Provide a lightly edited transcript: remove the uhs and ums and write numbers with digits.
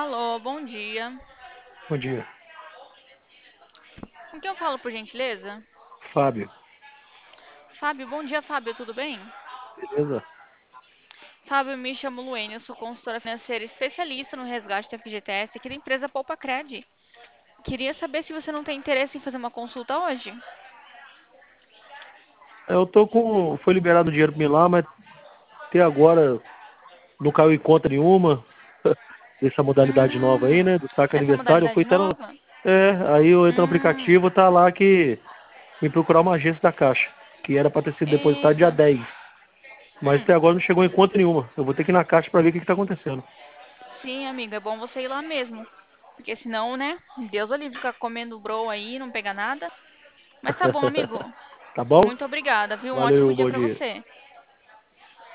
Alô, bom dia. Bom dia, Com quem eu falo, por gentileza? Fábio. Fábio, bom dia, Fábio, tudo bem? Beleza? Fábio, me chamo Luene, eu sou consultora financeira especialista no resgate da FGTS aqui da empresa Poupa Cred. Queria saber se você não tem interesse em fazer uma consulta hoje. Eu tô com. Foi liberado o dinheiro pra mim lá, mas até agora não caiu em conta nenhuma dessa modalidade nova aí, Hum, né? Do saque essa aniversário. Eu fui modalidade até no. nova? É, aí eu entro no Hum, aplicativo, tá lá que me procurar uma agência da Caixa, que era pra ter sido depositado dia eita. 10. Mas Hum, até agora não chegou em conta nenhuma. Eu vou ter que ir na Caixa pra ver o que tá acontecendo. sim, amigo, é bom você ir lá mesmo. Porque senão, né, Deus o livre ficar comendo bro aí, e não pega nada. Mas tá bom, amigo. Tá bom? Muito obrigada, viu? Um ótimo Valeu, dia bom pra dia. você.